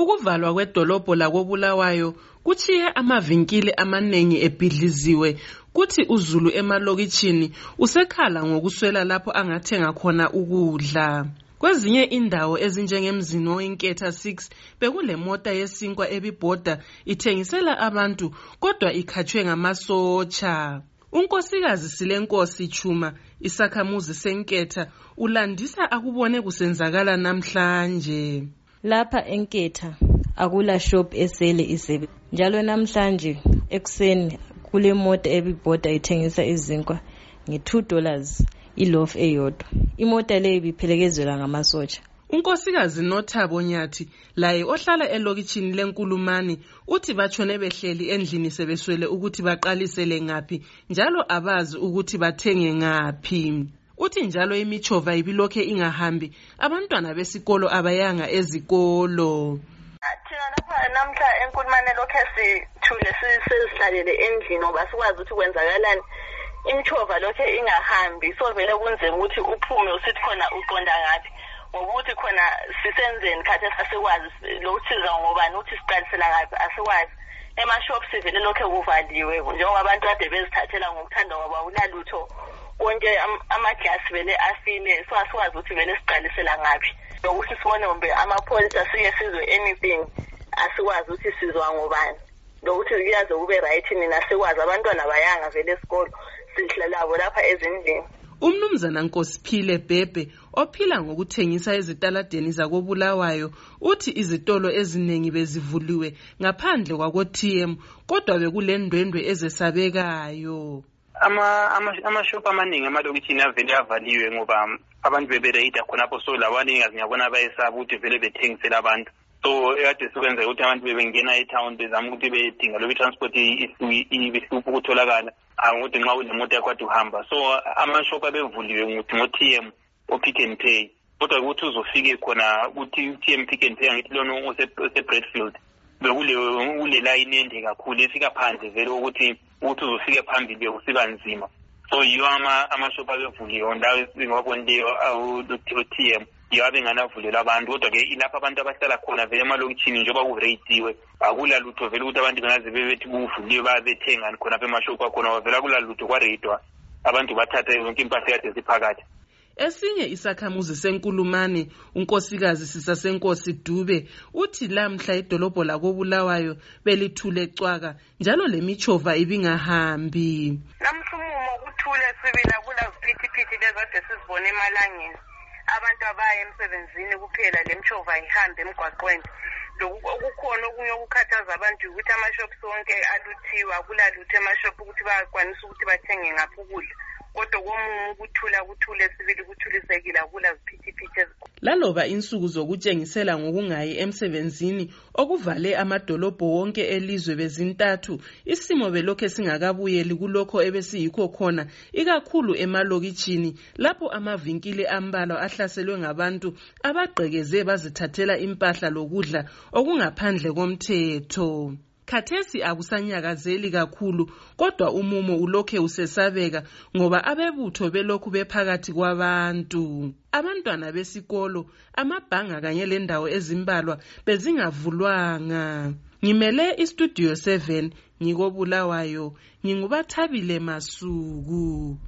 Ukuvalwa kwedolobho lakoBulawayo kuchiye amavinkili amanengi ebhidliziwe kuthi uZulu emalokitshini usekhala ngokuswela lapho angathenga khona ukudla. Kwezinye indawo ezinjengemzini weNketha 6 bekulemota yesinkwa ebibhoda ithengisela abantu kodwa ikhatshwe ngamasotsha. Unkosikazi Silenkosi Chuma isakhamuzi seNketha ulandisa akubone kusenzakala namhlanje. Lapha eNketha akula shop esele isebe. Njalo namhlanje ekuseni kule mota ebibhoda ithengisa izinkwa nge$2 iloaf eyodwa. Imota le ibiphelekezelwa ngamasotsha. Unkosikazi Nothabo Nyathi laye ohlala elokitshini leNkulumani uthi batshone behleli endlini sebeswele ukuthi baqalisele ngaphi njalo abazi ukuthi bathenge ngaphi. Uthi njalo imichova ibilokhe ingahambi abantwana besikolo abayanga ezikolo. Thina lapha namhla eNkulumane lokho sithule sizihlalele endlini ngoba sikwazi ukuthi kwenzakalani. Imichova lokho ingahambi so vele kunzima ukuthi uphume usithi khona uqonda ngathi ngokuthi khona sisenzeni khathi asikwazi lokusiza ngobani ukuthi siqalisela ngapi asikwazi. Ema-shops vele lokho kuvaliwe njengoba abantu kade bezithathela ngokuthanda ngoba unalutho konke amaglasi vele afile so asikwazi ukuthi vele siqalisela ngaphi nokuthi sibone ngombe amapholisa siye sizwe anything asikwazi ukuthi sizwa ngobani nokuthi kuyaze kube right nina sikwazi abantwana bayanga vele esikolo sihlalabo lapha ezindlini. Umnumzana Nkosiphile Bhebhe ophila ngokuthengisa ezitaladeni zakoBulawayo uthi izitolo eziningi bezivuliwe ngaphandle kwakoTM kodwa bekulendwendwe ezesabekayo. Amashop amaningi amalokitshini avele avaliwe ngoba abantu bebereyida khonapho so labaningi ngiyabona bayesaba ukuthi vele bethengisela abantu. So ekade sikwenza ukuthi abantu bebengena e-town bezama ukuthi bedinga lokhu transport ibihlupha ukutholakala ukuthi nxa unemoto yakho kade uhamba. So amashop abevuliwe ngo-TM o-Pick n Pay kodwa ukuthi uzofike khona ukuthi u-TM Pick n Pay angithi lona ose-Bradfield bekule line ende kakhulu efika phandle vele ukuthi uzofike phambili usiba nzima. So yiyo amashop abevuliwe ndawo ngakwendeyo u-TM yiyo abenganavulelwa abantu kodwa ke ilapha abantu abahlala khona vele emalokitshini njengoba kureyitiwe akula lutho vele ukuthi abantu bengaze bebethi kuvuliwe bayabethenga khona apha emashop akhona vele akula lutho kwareyitwa abantu bathatha yonke impahla kade ziphakathi. Esinye isakhamuzi seNkulumane unkosikazi Sisasenkosi Dube uthi lamhla idolobho lakoBulawayo belithule cwaka njalo lemichova ibingahambi. Namhlumumo kuthule sibila kula ziphithiphithi lezade sizibone emalangeni. Abantu abaya emsebenzini kuphela lemchova ihambe emgwaqweni. Okukhona okunye okukhathaza abantu ukuthi amashop sonke aluthiwa akula lutho emashop ukuthi bayakwanisa ukuthi bathenge ngaphi ukudla. Kodwa komumo kuthule sibili kuthulisekile akula ziphithiphithi ezikho. Laloba insuku zokutshengisela ngokungayi emsebenzini okuvale amadolobho wonke elizwe bezintathu isimo belokhe singakabuyeli kulokho ebesiyikho khona ikakhulu emalokitshini lapho amavinkili ambalwa ahlaselwe ngabantu abagqekeze bazithathela impahla lokudla okungaphandle komthetho. Khathesi akusanyakazeli kakhulu kodwa umumo ulokhe usesabeka ngoba abebutho belokhu bephakathi kwabantu. Abantwana besikolo amabhanga kanye lendawo ezimbalwa bezingavulwanga. Ngimele iStudio 7 ngikoBulawayo nginguBathabile Masuku.